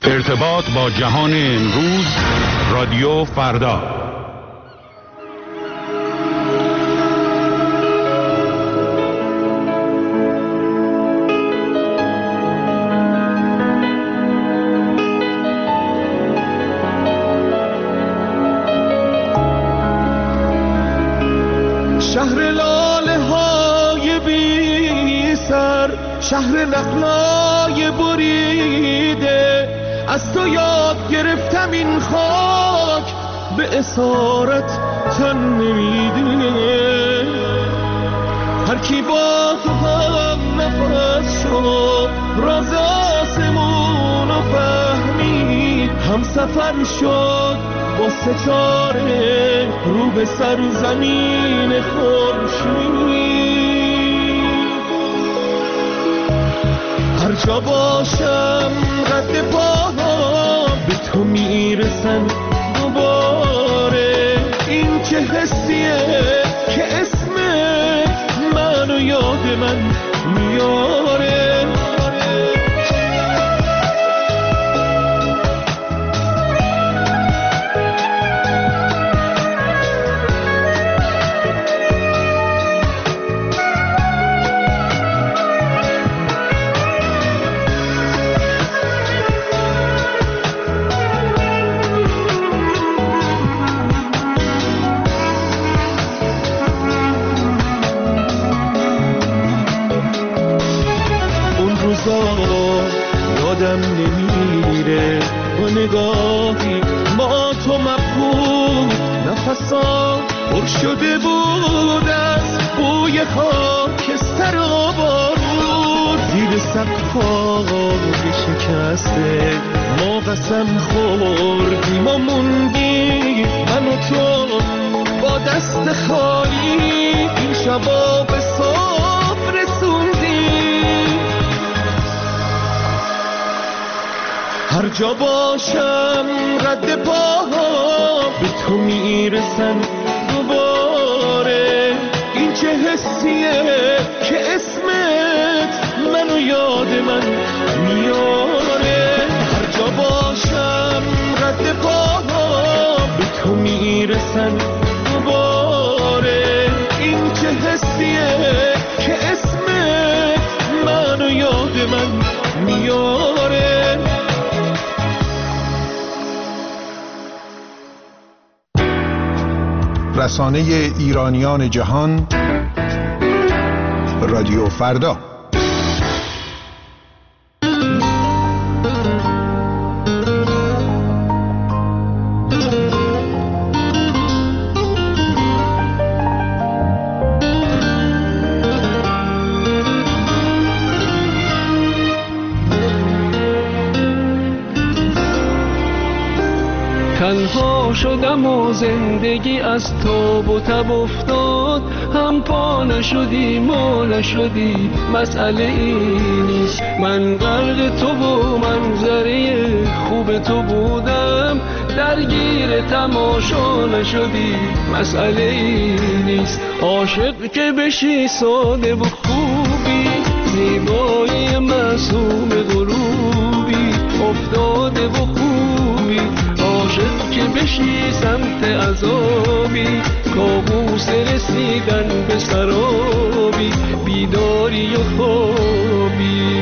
ارتباط با جهان امروز، رادیو فردا. شهر لاله های بی سر، شهر نخلای بریده، از تو یاد گرفتم این خاک به اسارت تن نمیده. هر کی با تو هم نفس شد، راز آسمون رو فهمید، هم سفر شد با ستاره رو به سرزمین خورشید. هر جا باشم قد پاها به تو میرسن دوباره. این چه حسیه که اسمت منو یاد من میاره. یادم نمیره با نگاهی با تو مبهوت، نفسا پر شده بود از بوی خاکستر و بارود. زیر سقف‌های شکسته ما قسم خوردیم و موندیم، من و تو با دست خالی این شبا به صبح رسوندیم. هر جا باشم قد پاها به تو میرسن دوباره. این چه حسیه که اسمت منو یاد من میاره. هر جا باشم قد پاها به تو میرسن دوباره. این چه حسیه که اسمت منو یاد من میاره. رسانه ایرانیان جهان، رادیو فردا. تنها شدم و زندگی از تاب و تب افتاد، هم پا نشدی ما نشدی، مسئله این نیست. من غرق تو و منظره خوب تو بودم، درگیر تماشا نشدی، مسئله این نیست. عاشق که بشی ساده و خوبی، زیبایی معصوم غروبی، افتاده و خوبی. عاشق که بشی سمت عذابی، کابوس رسیدن به سرابی، بیداری و خوابی.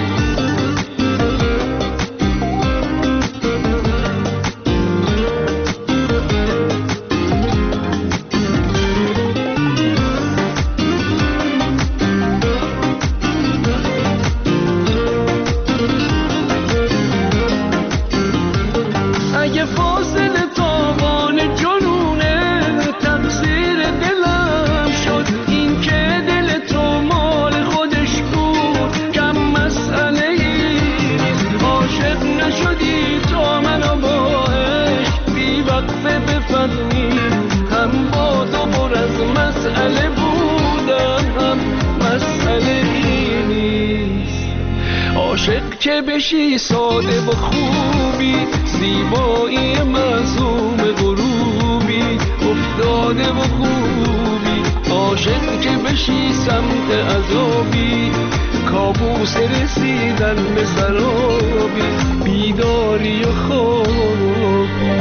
که بشی ساده و خوبی، زیبایی معصوم غروبی، افتاده و خوبی. عاشق که بشی سمت عذابی، کابوس رسیدن به سرابی، بیداری بیداری و خوابی.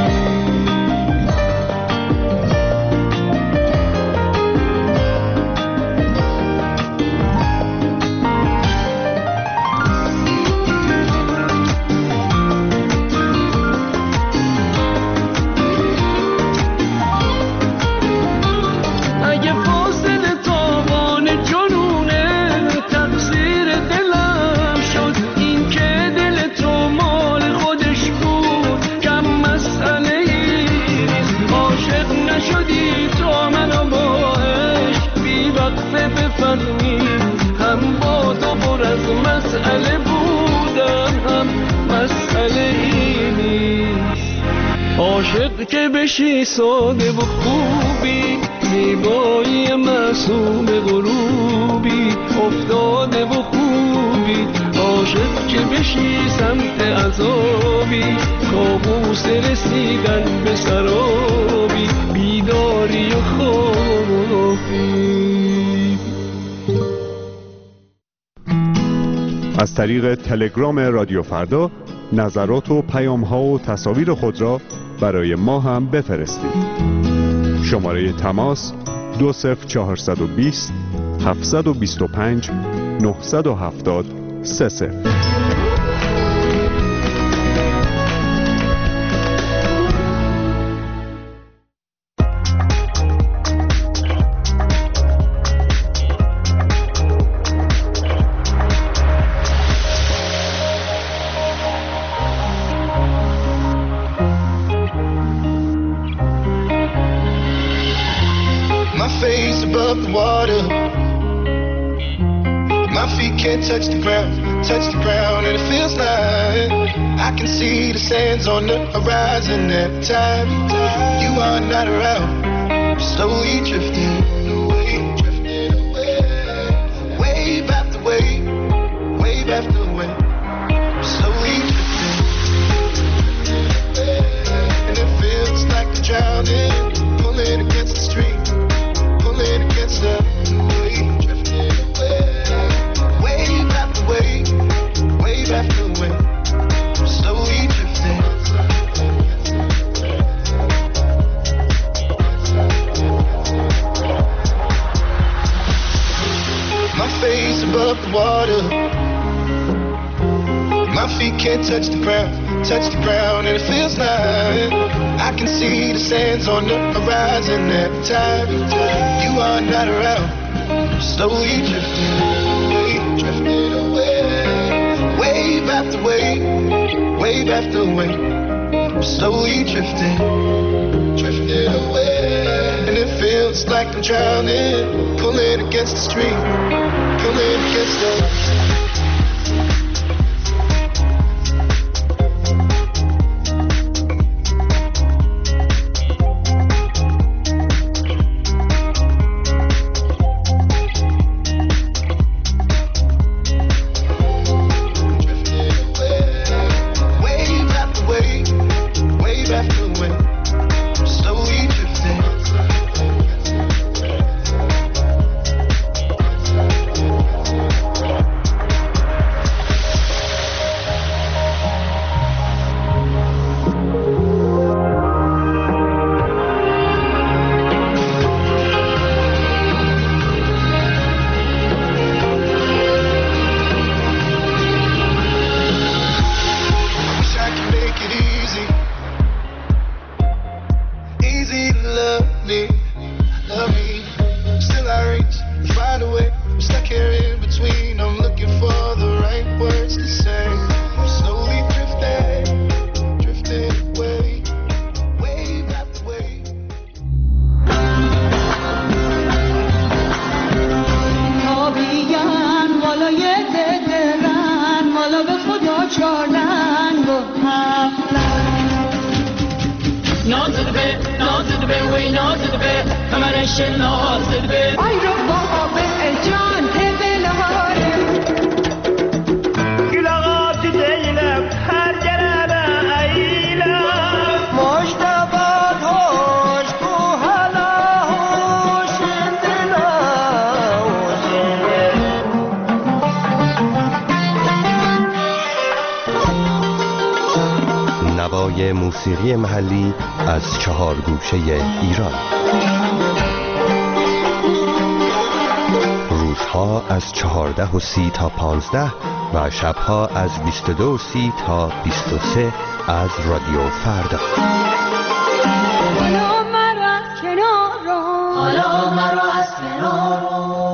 مسئله بودم هم مسئله ای نیست. عاشق که بشی ساده و خوبی، زیبایی معصوم غروبی افتاده و خوبی. عاشق که بشی سمت عذابی، کابوس رسیدن به سرابی، بیداری و خوابی. از طریق تلگرام رادیو فردا نظرات و پیام‌ها و تصاویر خود را برای ما هم بفرستید. شماره تماس 20420 725 970 30. Touch the ground, and it feels like I can see the sands on the horizon every time you are not around. Slowly drifting away, wave after wave, wave after wave. Slowly drifting, and it feels like I'm drowning, pulling against the stream, pulling against the wave, drifting away. Wave after wave, wave after wave, slowly drifting. My face above the water, my feet can't touch the ground, and it feels like I can see the sands on the horizon every time you are not around. Slowly drifting. Drifting away, wave after wave, wave after wave, slowly drifting, drifting away. And it feels like I'm drowning, pulling against the stream, pulling against the نوای موسیقی محلی از 4 گوشه ایران. روزها از 14:30 تا 15 و شبها از 22:30 تا 23 از رادیو فردا. حالا مرا از کنار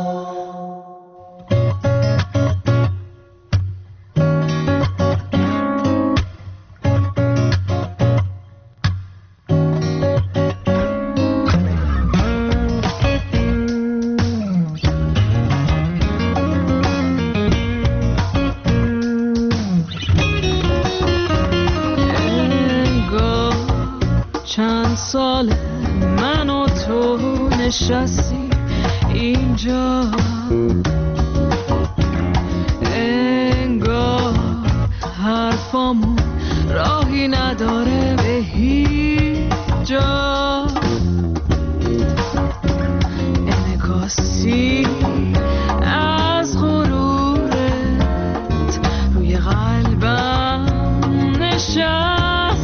سال من و تو نشستی اینجا، انگار حرفامون راهی نداره به هیچ جا. انعکاسی از غرورت روی قلبم نشسته،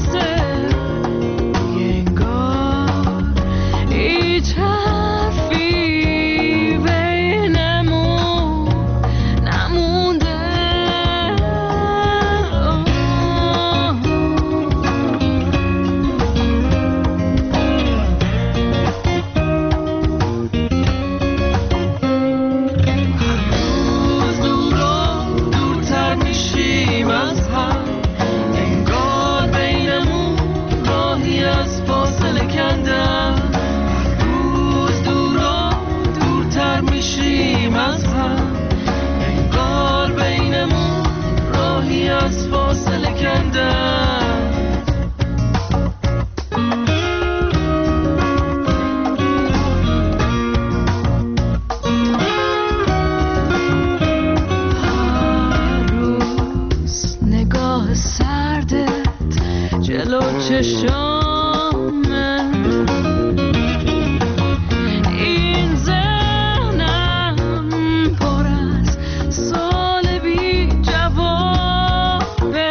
این ذهنم پر از سوال بی جوابه.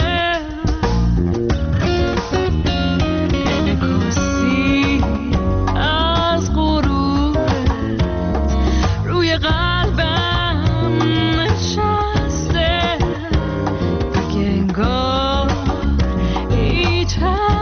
انعکاسی از غرورت روی قلبم نشسته، دیگه انگار هیچ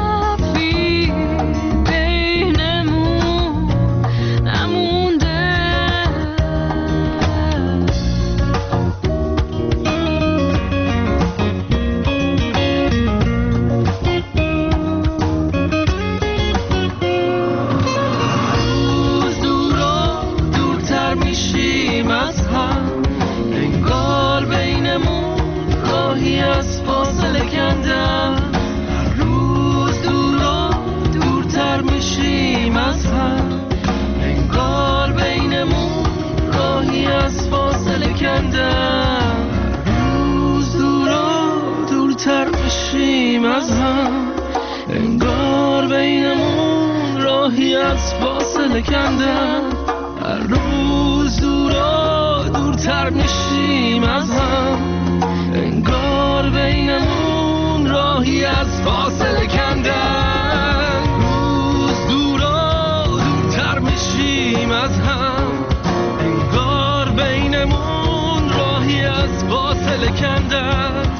انگار بینمون راهی از فاصله کندم. هر روز دورتر میشیم از هم، انگار بینمون راهی از فاصله کندم. روز دورتر میشیم از هم، انگار بینمون راهی از فاصله کندم.